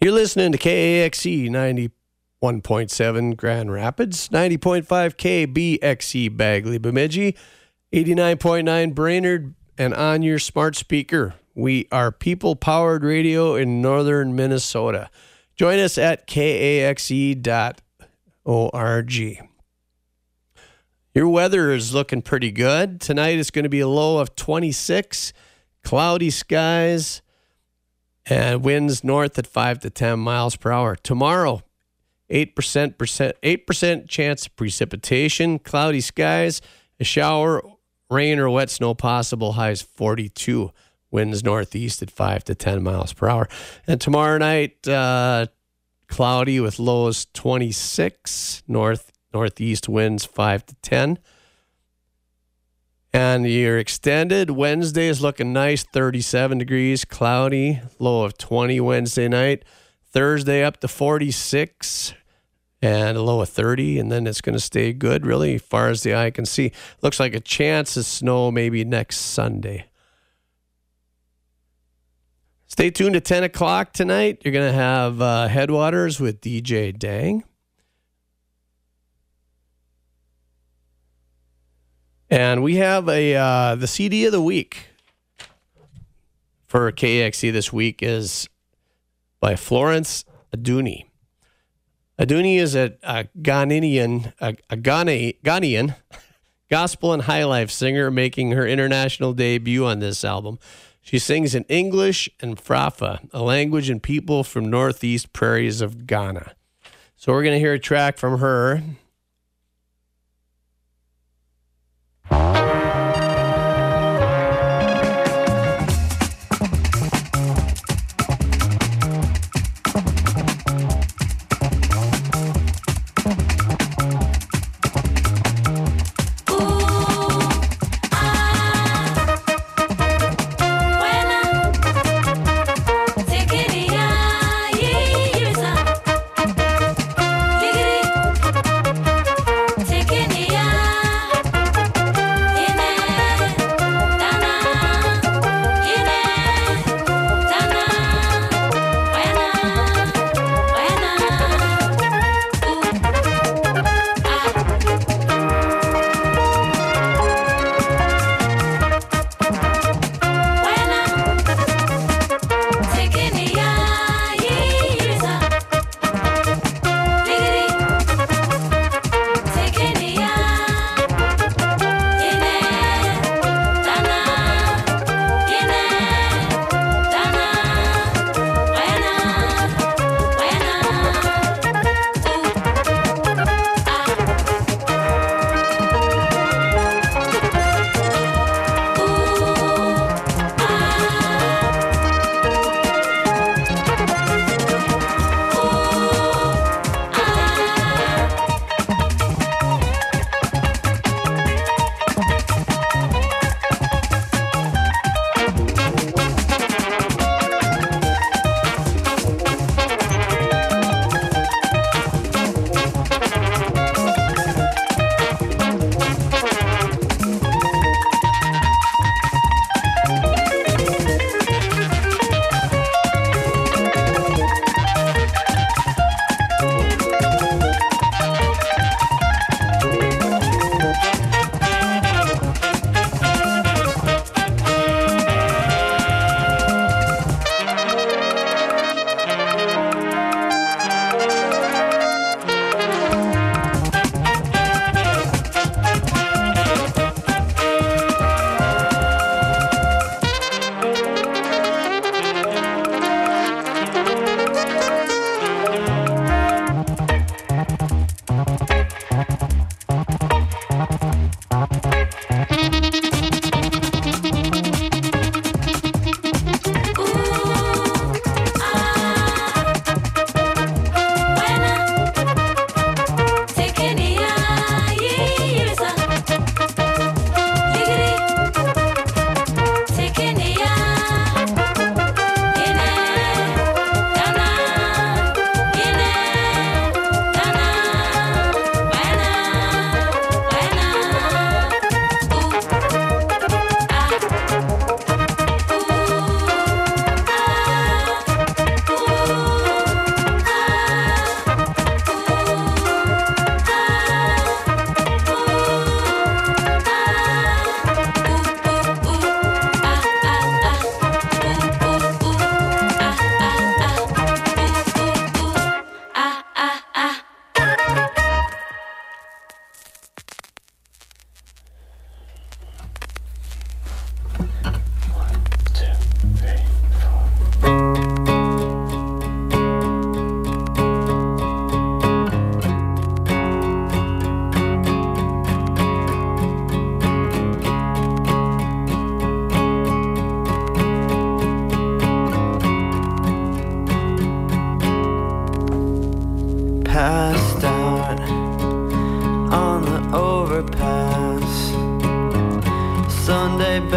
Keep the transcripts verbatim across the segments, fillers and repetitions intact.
You're listening to K A X E ninety-one point seven Grand Rapids, ninety point five K B X E Bagley Bemidji, eighty-nine point nine Brainerd, and on your smart speaker. We are people-powered radio in northern Minnesota. Join us at K A X E dot org. Your weather is looking pretty good. Tonight is going to be a low of twenty-six, cloudy skies, and winds north at five to ten miles per hour. Tomorrow, eight percent, eight percent chance of precipitation, cloudy skies, a shower, rain or wet snow possible, highs forty-two. Winds northeast at five to ten miles per hour. And tomorrow night, uh, cloudy with lows twenty-six, north northeast winds five to ten. And your extended Wednesday is looking nice, thirty-seven degrees, cloudy, low of twenty Wednesday night. Thursday up to forty-six and a low of thirty, and then it's going to stay good really as far as the eye can see. Looks like a chance of snow maybe next Sunday. Stay tuned at ten o'clock tonight. You're going to have uh, Headwaters with D J Dang. And we have a uh, the C D of the week for K A X E this week is by Florence Aduni. Aduni is a, a Ghanaian, a, a Ghana, Ghanaian gospel and high life singer making her international debut on this album. She sings in English and Frafa, a language and people from northeast prairies of Ghana. So we're going to hear a track from her.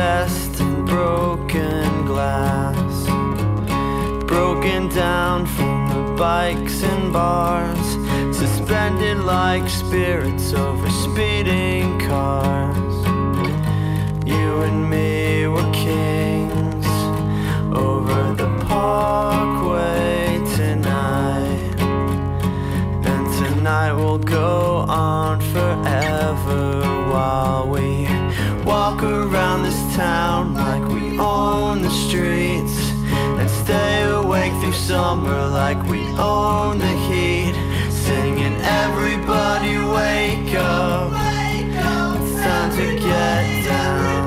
best of broken glass, broken down from the bikes and bars, suspended like spirits over speeding cars. You and me were kings over the parkway tonight, and tonight will go on forever while we walk around this town like we own the streets, and stay awake through summer like we own the heat, singing everybody wake up, it's time to get down.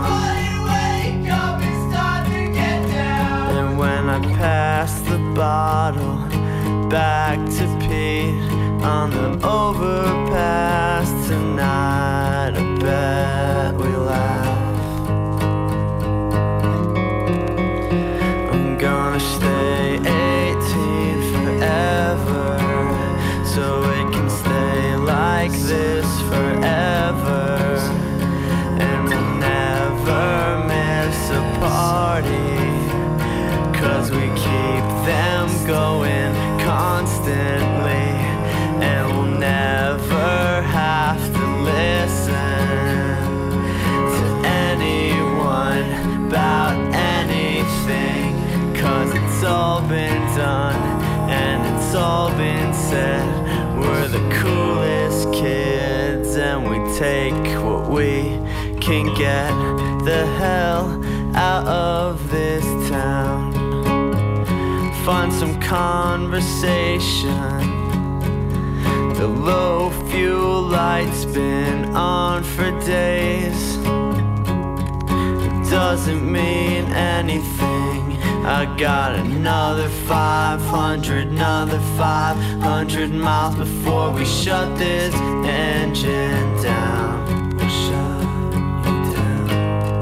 And when I pass the bottle back to Pete on the overpass tonight, I bet we laugh. I'm gonna stay eighteen forever, so it can stay like this forever, and we'll never miss a party, 'cause we keep them going constantly, and we'll never have to listen to anyone about anything, 'cause it's all been done and it's all been said. We're the coolest kids and we take what we can get the hell out of this town. Find some conversation. The low fuel light's been on for days. It doesn't mean anything. I got another five hundred, another five hundred miles before we shut this engine down. We'll shut you down.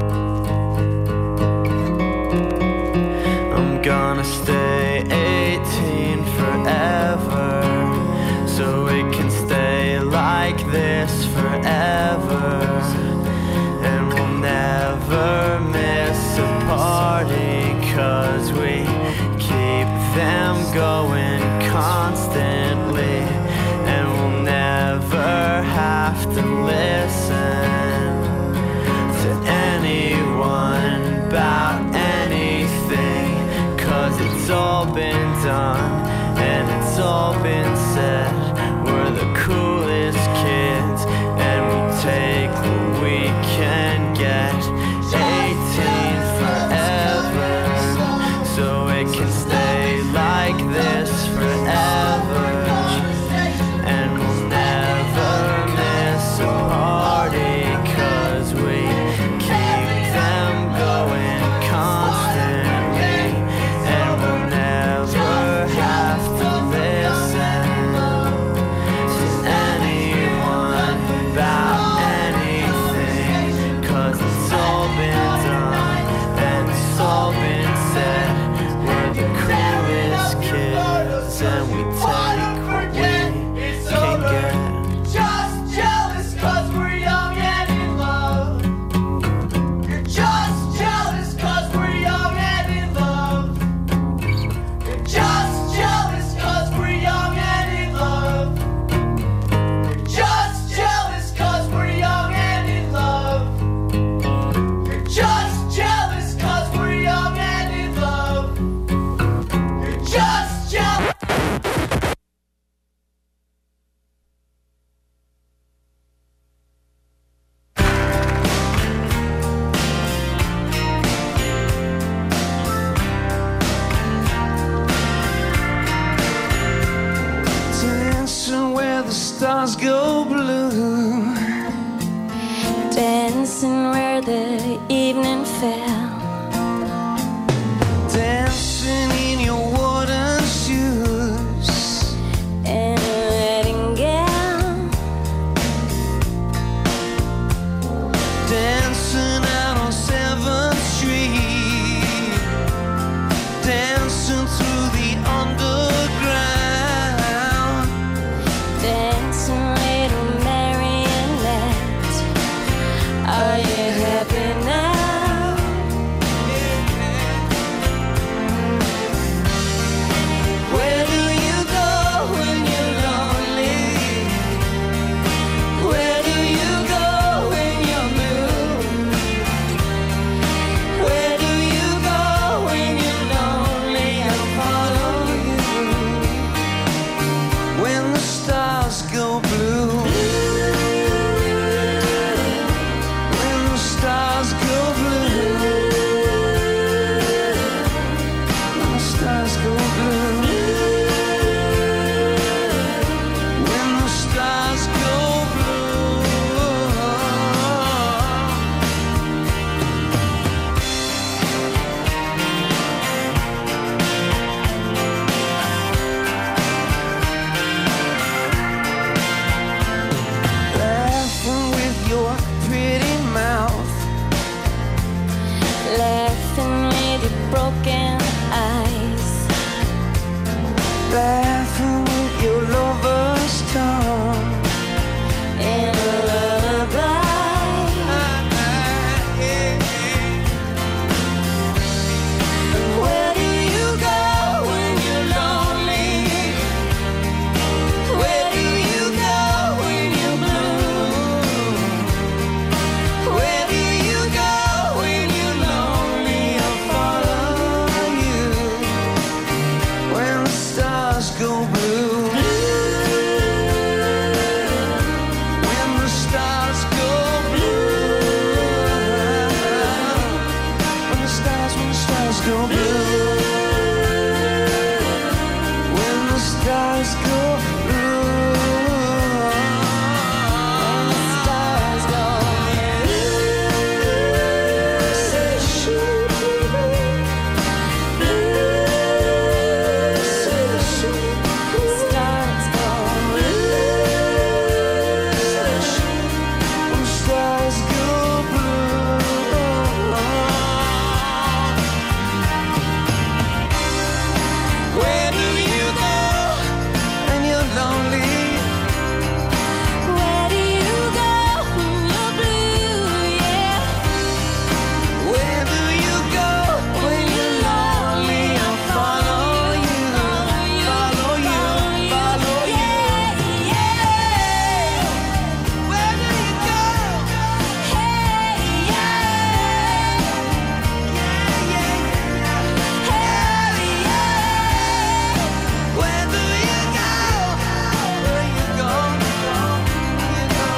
I'm gonna stay eighteen forever, so it can stay like this forever, and we'll never miss a party, 'cause we keep them going constantly, and we'll never have to listen to anyone about anything, 'cause it's all been done and it's all been said. We're the coolest kids and we take what we can get. eighteen forever, so it can stay like this forever, and we'll never miss a party, 'cause we keep them going constantly, and we'll never have to listen to anyone about anything, 'cause it's all been done and it's all been said. We're the coolest kids and we take what we can get. Just jealous 'cause we're young and in love. You're just jealous 'cause we're young and in love. You're just jealous 'cause we're young and in love. You're just jealous 'cause we're young and in love. You're just jealous 'cause we're young and in love. You're just jealous. Dancing where the stars go blue, Dancing where the evening fell, dancing in your wooden shoes, in a wedding gown, dancing out on seventh street, dancing through the underground, dancing little marionette. Are you happy now? broken eyes. Laughing with your lover's tongue. In a lullaby. Where do you go when you're lonely? Where do you go when you're blue? Where do you go when you're lonely? I'll follow you when the stars go blue. When the stars go blue. When the stars, when the stars go blue. When the stars go blue. Stars go Say shoot, say shoot, stars go say shoot. When the stars go blue. Where do you go when you're lonely? Where do you go when you're blue? Yeah. Where do you go when you're lonely? I'll follow you, follow you, follow you. Yeah, yeah. Where do you go? Hey, yeah. Hey, yeah. Where do you go? Where you go? You go.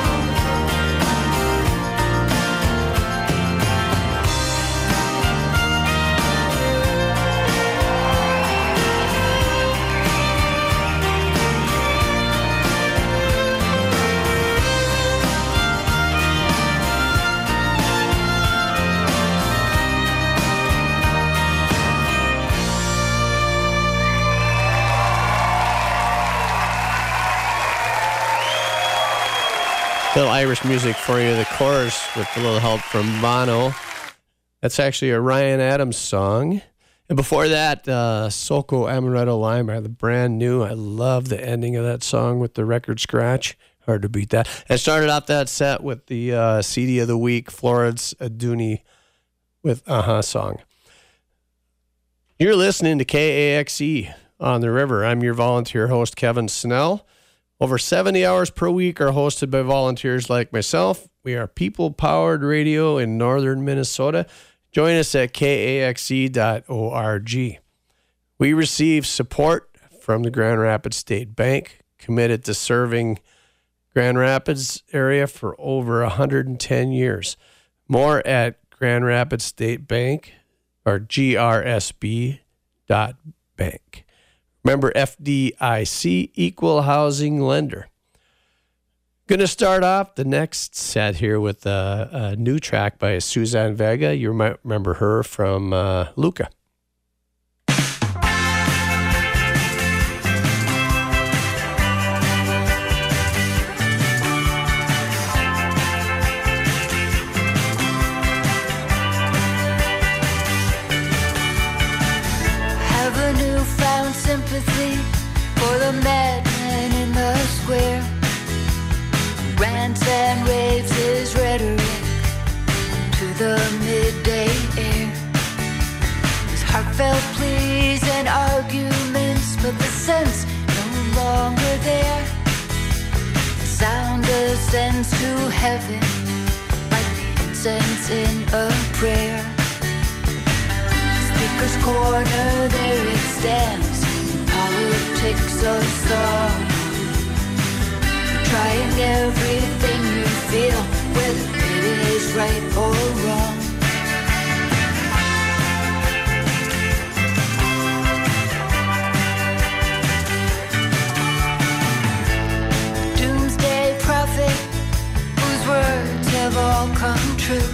Little Irish music for you, the chorus with a little help from Bono. That's actually a Ryan Adams song. And before that, uh, Soco Amaretto Lime are the brand new. I love the ending of that song with the record scratch. Hard to beat that. And started off that set with the uh, C D of the week, Florence Aduni with Uh-huh song. You're listening to K A X E on the river. I'm your volunteer host, Kevin Snell. Over seventy hours per week are hosted by volunteers like myself. We are people-powered radio in northern Minnesota. Join us at K A X E dot org. We receive support from the Grand Rapids State Bank, committed to serving Grand Rapids area for over one hundred ten years. More at Grand Rapids State Bank or G R S B dot bank. Remember, F D I C, Equal Housing Lender. Going to start off the next set here with a, a new track by Suzanne Vega. You might remember her from uh, Luca. Have a newfound sympathy for the madman in the square. Rants and raves his rhetoric to the midday air. His heartfelt pleas and arguments, but the sense no longer there. The sound ascends to heaven like the incense in a prayer. Speaker's corner, there it stands. Politics of song. Trying everything you feel, whether it is right or wrong. Doomsday prophet, whose words have all come true.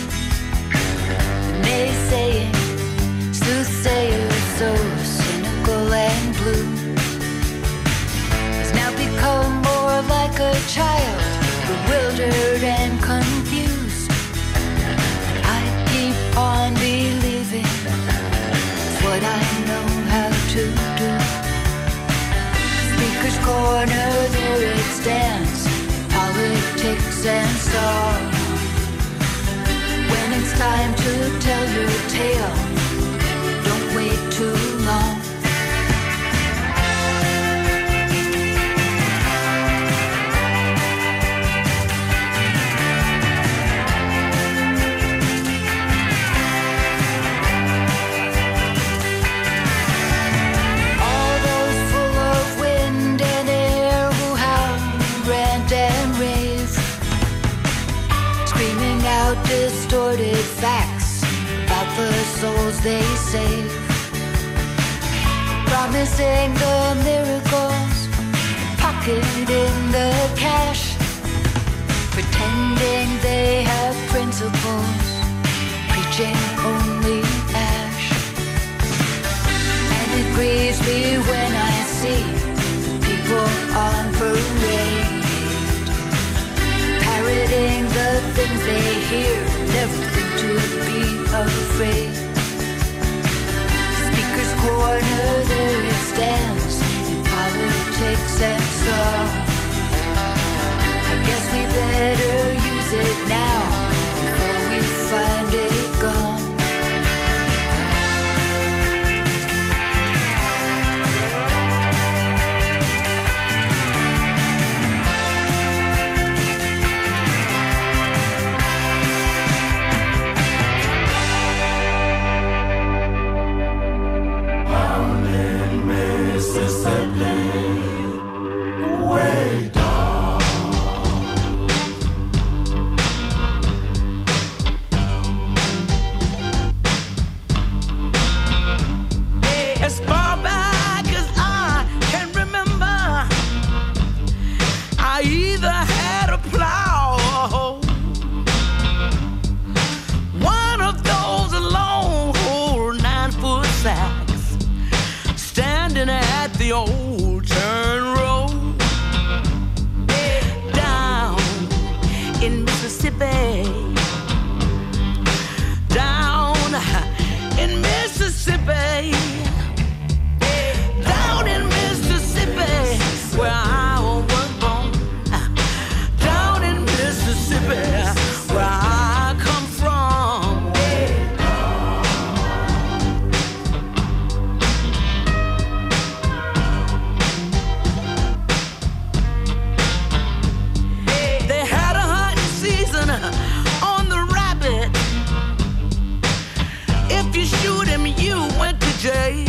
Naysaying, soothsayer, so cynical and blue. Has now become more like a child, bewildered and confused. I keep on believing politics and sorrow. When it's time to tell your tale, don't wait too long. All those full of wind and air who howl, rant and rave, screaming out distorted facts about the souls they save, promising the miracles, pocketing the cash, pretending they have principles, preaching only ash. And it grieves me when I see people on parade, parroting the things they hear, never think to be afraid. Speaker's corner, there it stands, in politics and sorrow. I guess we better use it now before we find it gone. As far back as I can remember, I either had a plow or one of those long nine-foot sacks standing at the old turn road down in Mississippi. Down in Mississippi. Down in Mississippi, where I was born. Down in Mississippi, where I come from. They had a hunting season on the rabbit. If you shoot him, you went to jail.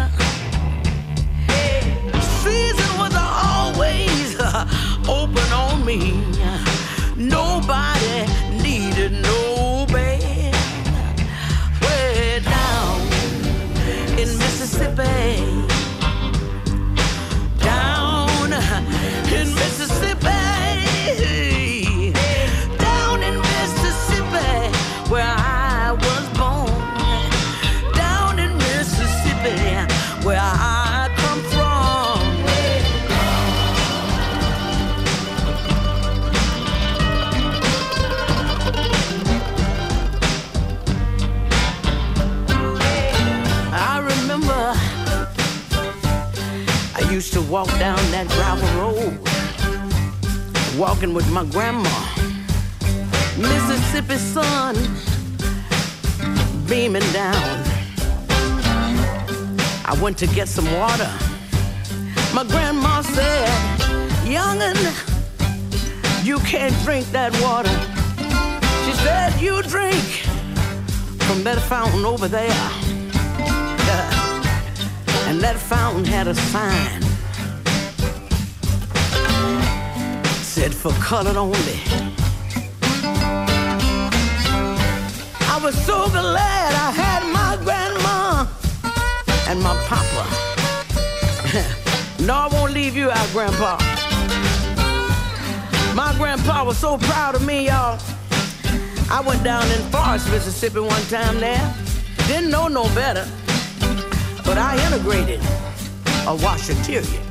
Season was always uh, open on me. Nobody needed no bail. Way down in Mississippi. Down in Mississippi. Down in Mississippi, where I was born. Down in Mississippi, where I come from. I remember I used to walk down that gravel road, walking with my grandma. Mississippi sun beaming down. I went to get some water. My grandma said, "Young'un, you can't drink that water." She said, "You drink from that fountain over there." And that fountain had a sign, said for colored only. I was so glad I had my grandma and my papa. No, I won't leave you out, Grandpa. My grandpa was so proud of me, y'all. I went down in Forest, Mississippi one time there. Didn't know no better, but I integrated a washateria.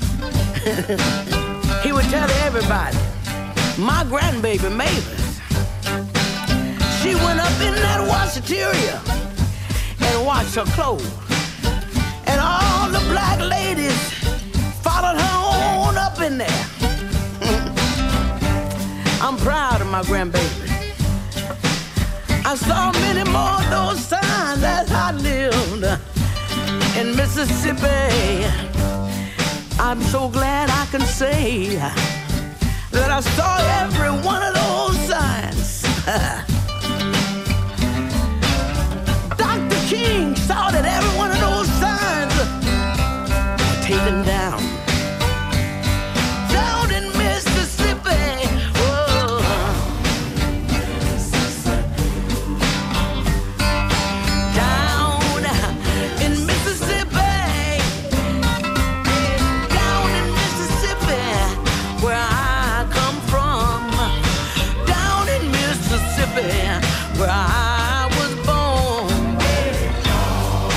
He would tell everybody, my grandbaby Mavis, she went up in that washateria and washed her clothes. And all the black ladies followed her on up in there. I'm proud of my grandbaby. I saw many more of those signs as I lived in Mississippi. I'm so glad I can say that I saw every one of those signs. Doctor King saw that every one of those signs were taken down. Down in Mississippi. Whoa. Down in Mississippi. Down in Mississippi, where I come from. Down in Mississippi, where I was born.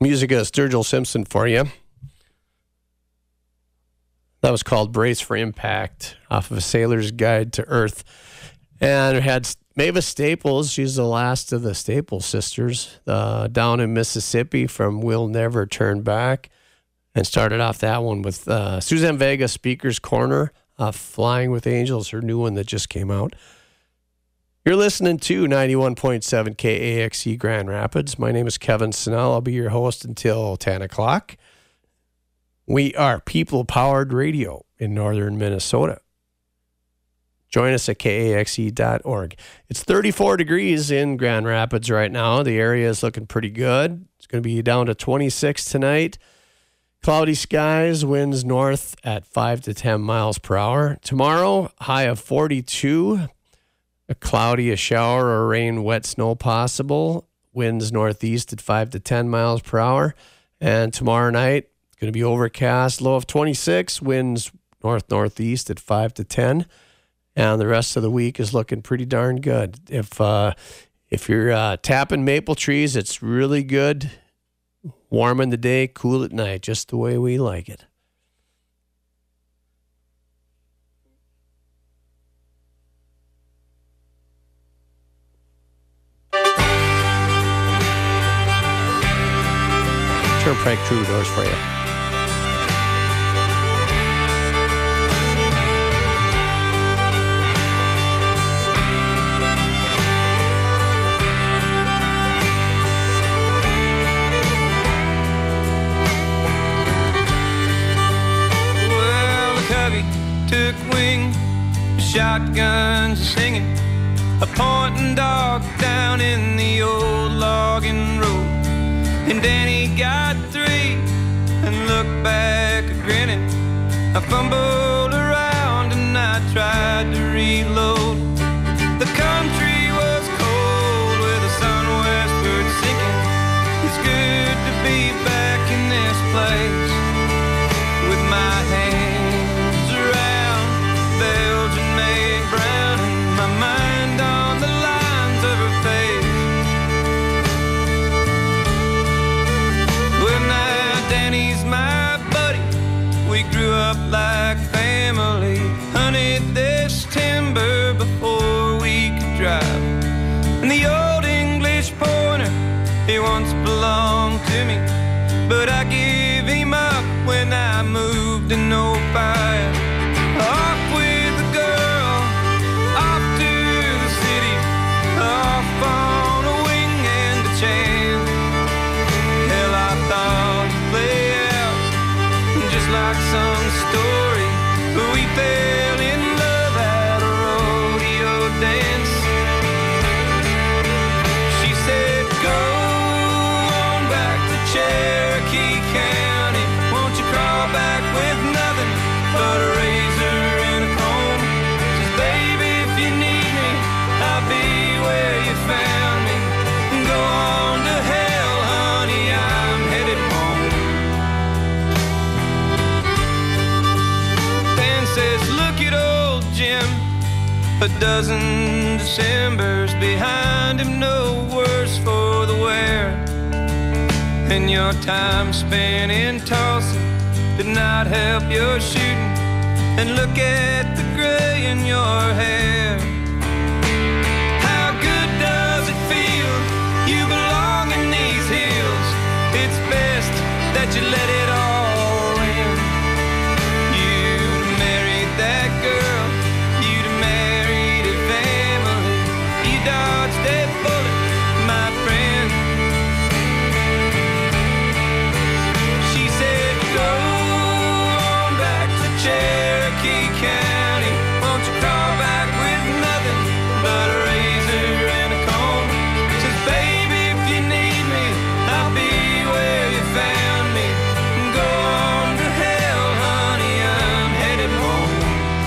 Music of Sturgill Simpson for you. That was called Brace for Impact off of A Sailor's Guide to Earth. And it had Mavis Staples. She's the last of the Staples sisters uh, down in Mississippi from We'll Never Turn Back. And started off that one with uh, Suzanne Vega, Speaker's Corner, uh, Flying with Angels, her new one that just came out. You're listening to ninety-one point seven K A X E Grand Rapids. My name is Kevin Snell. I'll be your host until ten o'clock. We are people-powered radio in northern Minnesota. Join us at K A X E dot org. It's thirty-four degrees in Grand Rapids right now. The area is looking pretty good. It's going to be down to twenty-six tonight. Cloudy skies, winds north at five to ten miles per hour. Tomorrow, high of forty-two. A cloudy, a shower or rain, wet snow possible. Winds northeast at five to ten miles per hour. And tomorrow night, it's going to be overcast, low of twenty-six. Winds north-northeast at five to ten. And the rest of the week is looking pretty darn good. If uh, if you're uh, tapping maple trees, it's really good. Warm in the day, cool at night, just the way we like it. Turnpike Troubadours for you. Took wing, shotguns singing, a pointing dog down in the old logging road. And Danny got three and looked back a grinning. I fumbled around and I tried to reload. The country was cold with the sun westward sinking. It's good to be back in this place with my hands Belgian-made brown and my mind on the lines of her face. Well, now Danny's my buddy. We grew up like family. Hunted this timber before we could drive. And the old English pointer, he once belonged to me, but I gave him up when I moved to no fire. Off with the girl, off to the city, off on a wing and a chain. Hell, I thought it'd play out just like some story. We fell in love at a rodeo dance. She said, go on back to Cherokee County. Won't you crawl back with nothing but a razor and a comb? Says, baby, if you need me, I'll be where you found me. Go on to hell, honey, I'm headed home. Dan says, look at old Jim, a dozen Decembers behind him, no worse for the wear. And your time spent in Tulsa did not help your shooting. And look at the gray in your hair. How good does it feel? You belong in these hills. It's best that you let it all in. You'd have married that girl. You'd have married a family. You dodged that bullet, my friend. She said, go on back to Cherokee County. Won't you crawl back with nothing but a razor and a comb? Says, baby, if you need me, I'll be where you found me. Go on to hell, honey, I'm headed home.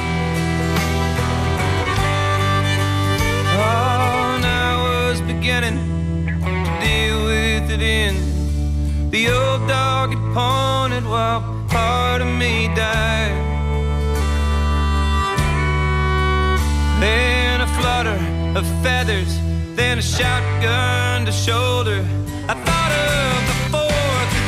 Oh, and I was beginning to deal with it in. The old dog had pointed while part of me died. Then a flutter of feathers, then a shotgun to shoulder. I thought of the fourth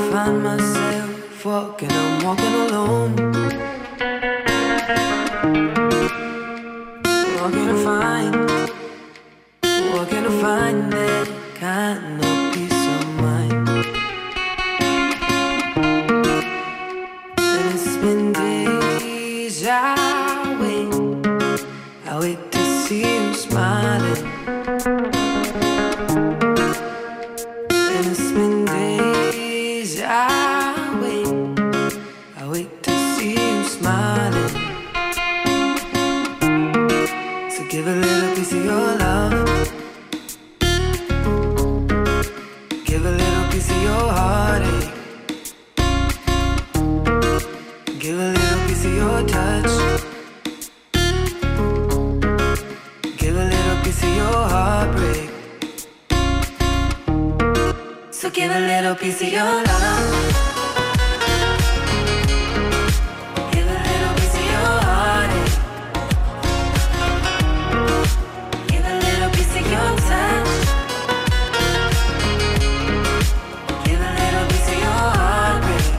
find myself walking, I'm walking alone. What can I find? What can I find that kind of peace of mind? And it's been days I wait, I wait to see you smiling. And it's been days I wait, I wait to see you smiling. So give a little piece of your love, give a little piece of your heartache, give a little piece of your touch, give a little piece of your heartbreak. So give a little piece of your love, give a little piece of your heartache, give a little piece of your touch, give a little piece of your heartbreak.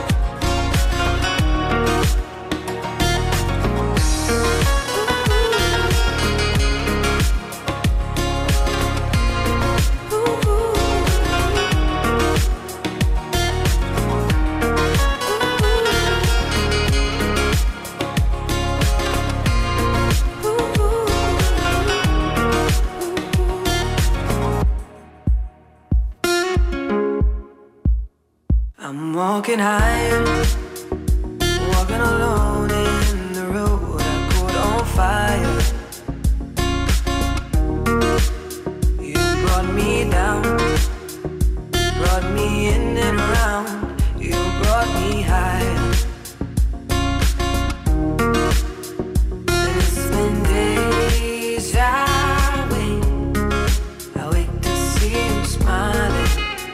I'm walking higher, walking alone in the road I caught on fire. You brought me down, brought me in and around, you brought me higher. And it's been days I wait, I wait to see you smiling.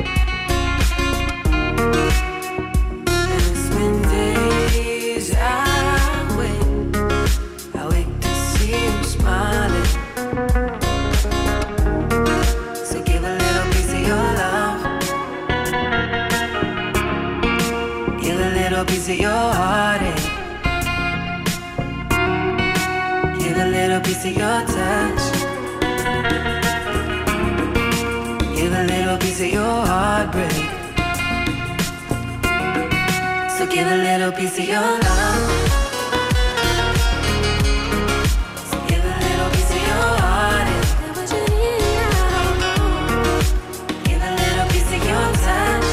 Piece of your heartache, give a little piece of your touch, give a little piece of your heartbreak. So give a little piece of your love, so give a little piece of your heartache, give a little piece of your touch.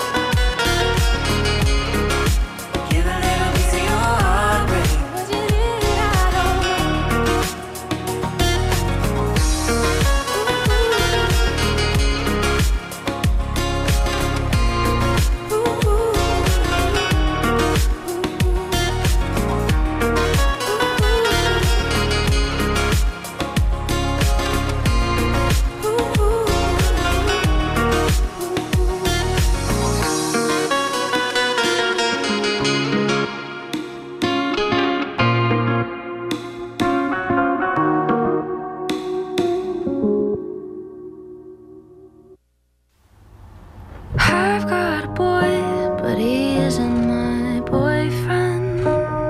I've got a boy, but he isn't my boyfriend.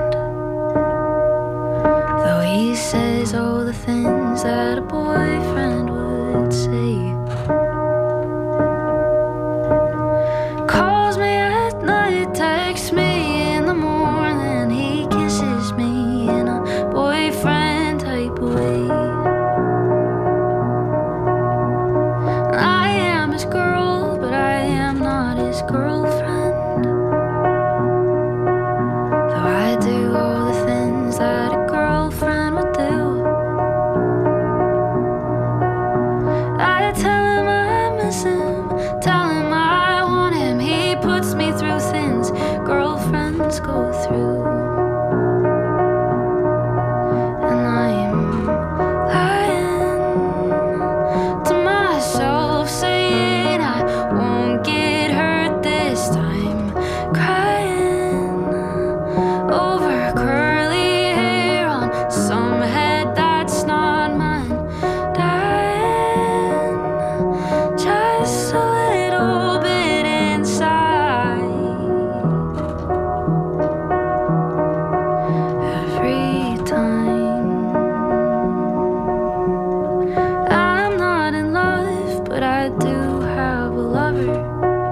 Though he says all the things that a boyfriend would say. Calls me at night, texts me in the morning. He kisses me in a boyfriend type way. I am his girl, but I am not his girlfriend. Though I do all the things that a girlfriend would do. I tell him I miss him, tell him I want him. He puts me through things girlfriends go through. And I'm lying to myself, saying I won't get hurt this time. Crying over curly hair on some head that's not mine. Dying just a little but I do have a lover.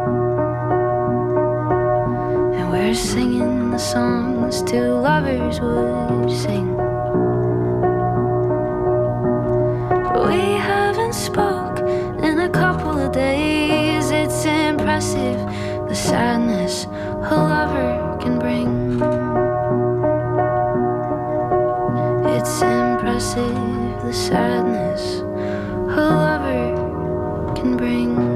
And we're singing the songs two lovers would sing. But we haven't spoke in a couple of days. It's impressive the sadness a lover can bring. It's impressive the sadness a lover can bring.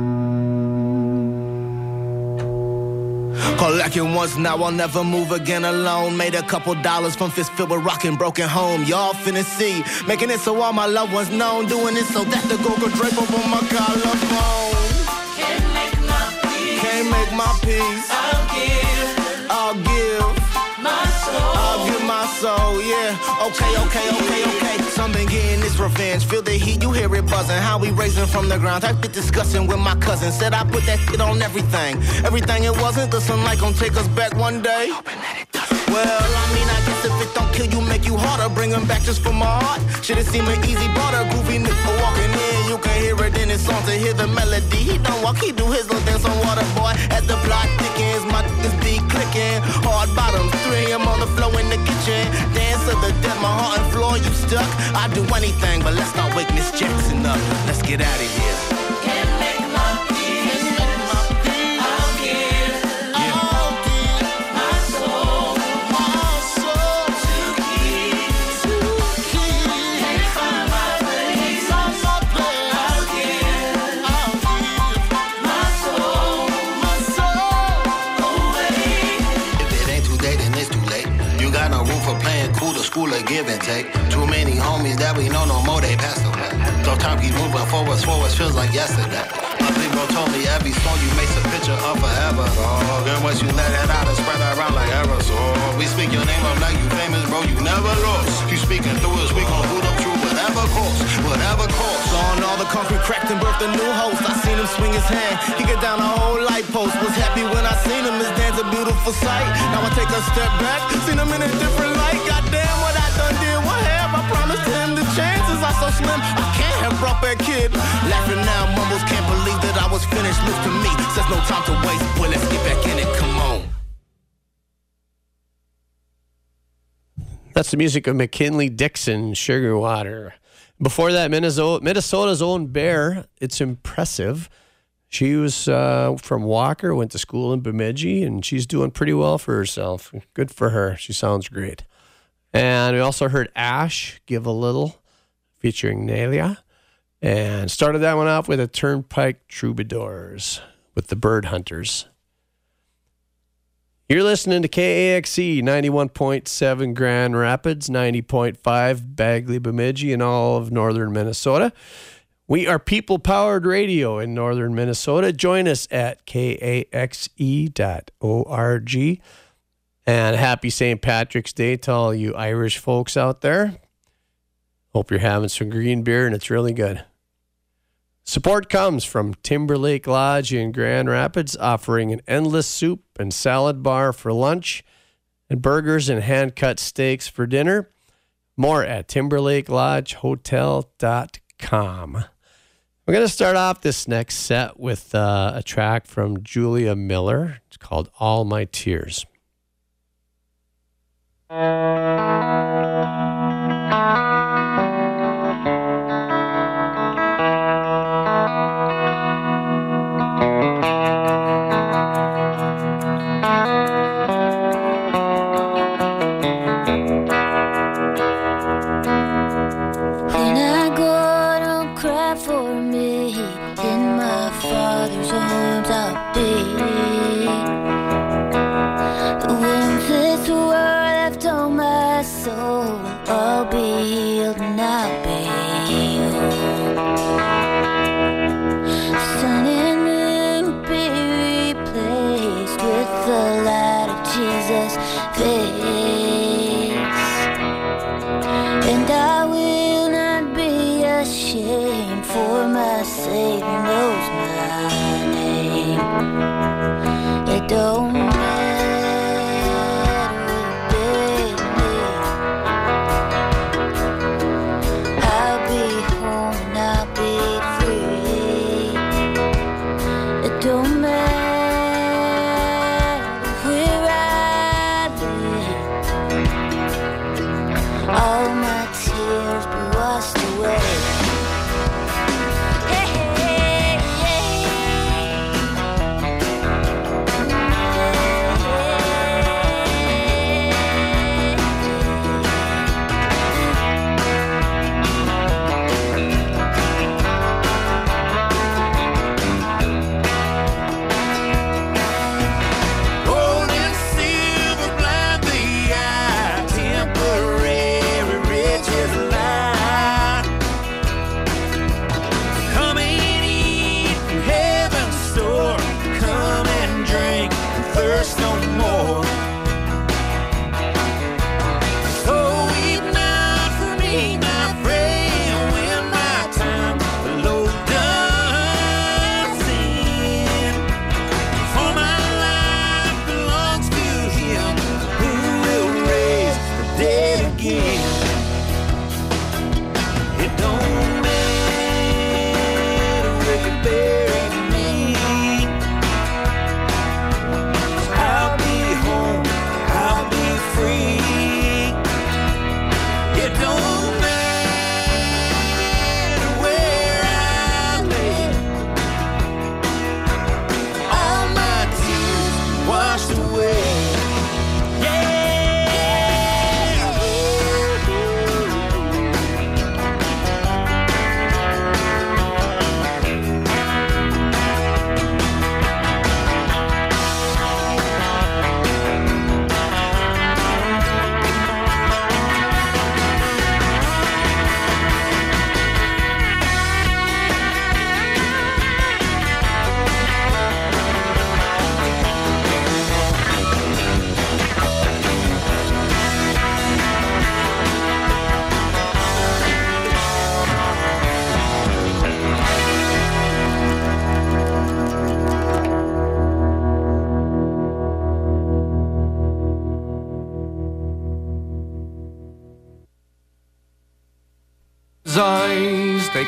Call like it once, now I'll never move again alone. Made a couple dollars from fist filled with rockin' broken home. Y'all finna see, making it so all my loved ones known. Doing it so that the gold could drape over my collarbone. Can't make my peace. Can't make my peace. I'll give I'll give my soul. I'll give my soul, yeah. Okay, okay, okay, okay. Some been getting this revenge. Feel the heat, you hear it buzzing. How we raising from the ground. I've been discussing with my cousin. Said I put that shit on everything. Everything it wasn't. The sunlight gon' take us back one day. Well, I mean, I guess if it don't kill you, make you harder. Bring them back just for my heart. Should've seemed an easy border. Groovy nigga walking in. You can hear it in his song to hear the melody. He don't walk, he do his little dance on water, boy. As the plot thickens, my niggas be clicking. Hard bottoms, three a.m. on the floor in the kitchen. Dance to the death, my heart and floor, you stuck. I'd do anything, but let's not wake Miss Jackson up. Let's get out of here. Can't make my peace. I'll give I'll give my soul my soul to keys. to keep. Can't find my place. On my place. I'll give I'll give my soul my soul away. If it ain't too late, then it's too late. You got no room for playing cool, the school of give and take. Too many homies that we know no more, they passed away. So time keep moving forwards, forwards feels like yesterday. My big bro told me every song you make's a picture of forever. Oh, then once you let it out, it spread around like aerosol. We speak your name up like you famous, bro, you never lost. You speaking through us, we gon' boot up through whatever course, whatever course. On all the concrete cracked and birthed a new host. I seen him swing his hand. He get down a whole light post. Was happy when I seen him. His dance a beautiful sight. Now I take a step back. Seen him in a different light. Goddamn what I done did. What have I promised him? The chances are so slim. I can't have brought that kid. Laughing now, mumbles can't believe that I was finished. Look to me, says no time to waste. Boy, let's get back in it. Come on. That's the music of McKinley Dixon, Sugar Water. Before that, Minnesota, Minnesota's own Bear. It's impressive. She was uh, from Walker, went to school in Bemidji, and she's doing pretty well for herself. Good for her. She sounds great. And we also heard Ash, Give a Little, featuring Nelia. And started that one off with a Turnpike Troubadours with the Bird Hunters. You're listening to K A X E ninety-one point seven Grand Rapids, ninety point five Bagley, Bemidji, and all of northern Minnesota. We are people-powered radio in northern Minnesota. Join us at K A X E dot org. And happy Saint Patrick's Day to all you Irish folks out there. Hope you're having some green beer and it's really good. Support comes from Timberlake Lodge in Grand Rapids, offering an endless soup and salad bar for lunch and burgers and hand-cut steaks for dinner. More at timberlake lodge hotel dot com. We're going to start off this next set with uh, a track from Julia Miller. It's called All My Tears. When I go, don't cry for me. In my father's arms I'll be. When this world left on my soul, I'll be healed and I'll be whole. Sun and moon be replaced with the light of Jesus' face. And I will not be ashamed, for my Savior knows my name. It don't matter where they lead. I'll be home and I'll be free.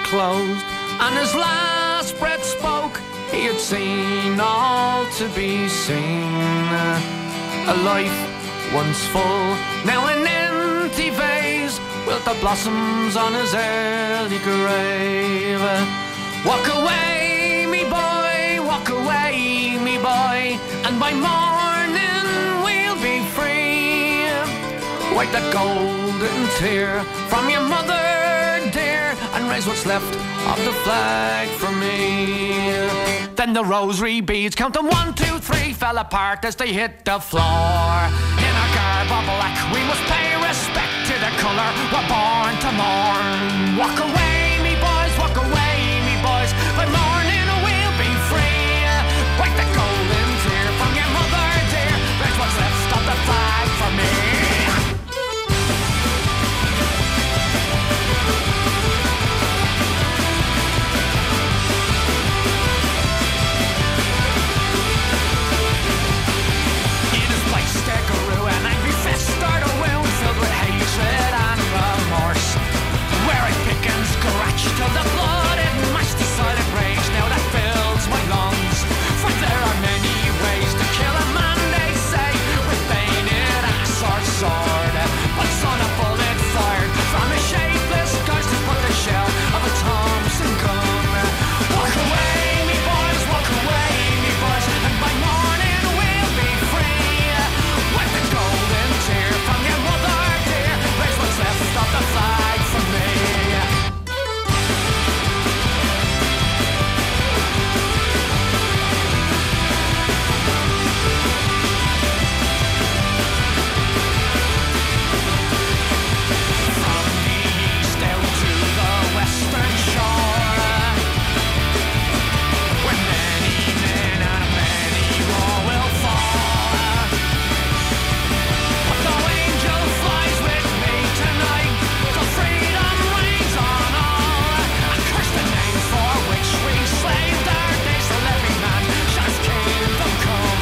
closed, and his last breath spoke. He had seen all to be seen. A life once full, now an empty vase, with the blossoms on his early grave. Walk away, me boy, walk away, me boy, and by morning we'll be free. Wipe that golden tear from your mother dear, and raise what's left of the flag for me. Then the rosary beads, counting one, two, three, fell apart as they hit the floor. In our garb of black, we must pay respect to the colour we're born to mourn. Walk away, me boys, walk away, me boys, by morning we'll be free. Wipe the golden tear from your mother dear, raise what's left of the flag for me. Staggeroo, an angry fist start a wound filled with hatred and remorse, where I pick and scratch till the blood it mashed decided rage now that fills my lungs. For there are many ways to kill a man, they say, with bayonet, axe or sword, but son a bullet fired from a shapeless ghost has put the shell of a Thompson gun. Walk away, me boys, walk away, me boys, and by morning we'll be free. Wipe the golden tear from your mother dear, raise what's left of the flag for me. From the east out to the western shore, where many men and many more will fall. The angel flies with me tonight, till freedom reigns on all. I curse the names for which we slaved our days, till every man shall his kingdom come.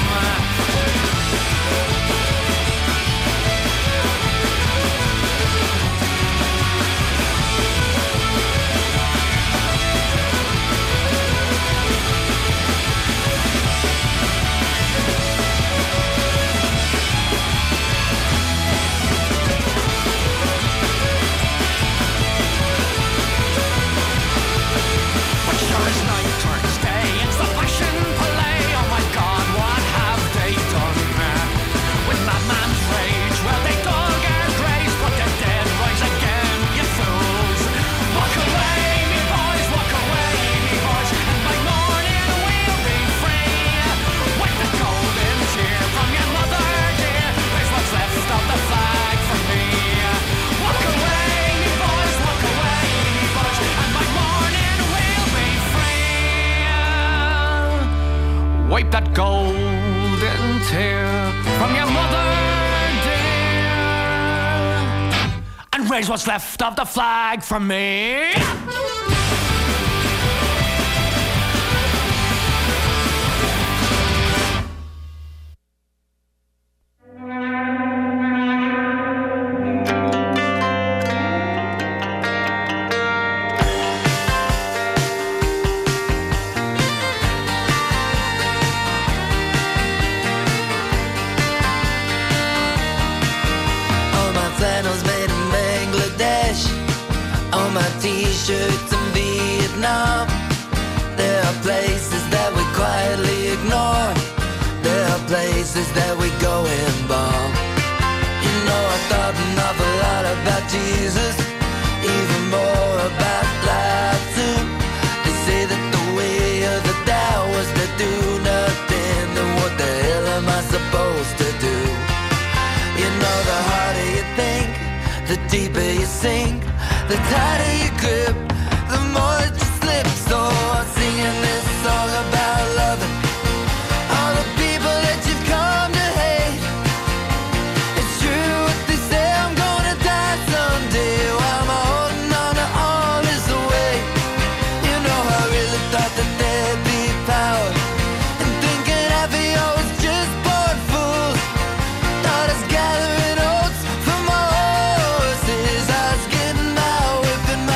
But sure as night turns day, it's the passion play. Oh my God, what have they done? With madman's rage, well they dug our graves, but the dead rise again, you fools. Walk away, me boys, walk away, me boys, and by morning we'll be free. Wipe the golden tear from your mother dear, raise what's left of the flag for me. Walk away, me boys, walk away, me boys, and by morning we'll be free. Wipe that golden tear from your mother dear, and raise what's left of the flag for me. All my flannels made in Bangladesh, all my t-shirts in Vietnam. There are places that we quietly ignore, there are places that we go and bomb. You know I thought an awful lot about Jesus, even more about life too. They say that the way of the Tao was to do nothing, then what the hell am I supposed to do? You know the harder you think, the deeper you sink, the tighter you grip, the more it you slip. So I'm singing this song about loving all the people that you've come to hate. It's true what they say, I'm gonna die someday, while I'm holding on to all this weight. You know I really thought that there'd be power, and thinking half of you was just born fools. Thought I was gathering oats for my horses, I was getting by whipping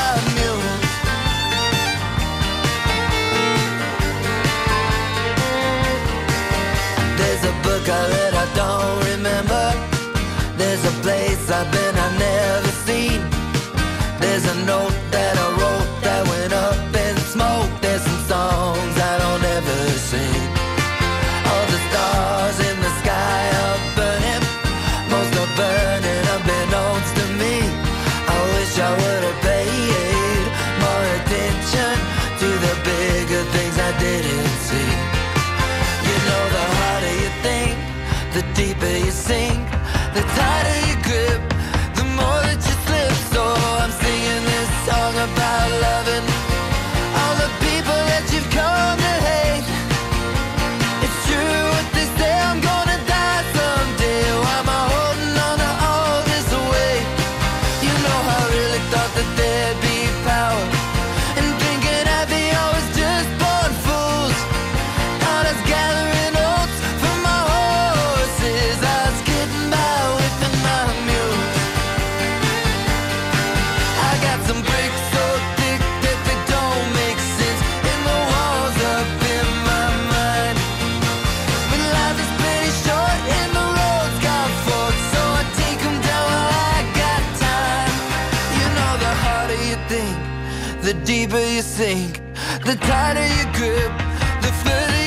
book I read I don't remember. There's a place I've been I've never seen. There's a note that I wrote that went up in smoke. There's some songs I don't ever sing. All the stars in the sky are burning. Most are burning unbeknownst to me. I wish I would have paid more attention to the bigger things I didn't see. You know, the harder you think, the deeper you sink, the tighter you grip, the more that you slip. So I'm singing this song about loving all the people that you've come to hate. It's true what they say, I'm gonna die someday. Why am I holding on to all this weight? You know, I really thought that there'd be power, and thinking happy I was just born fools. Thought I was gathering oats for my horses. I was getting by with my mule. I got some bricks so thick that they don't make sense in the walls up in my mind. But life is pretty short and the roads got forks, so I take them down while I got time. You know, the harder you think, the deeper you sink, the tighter you grip, the further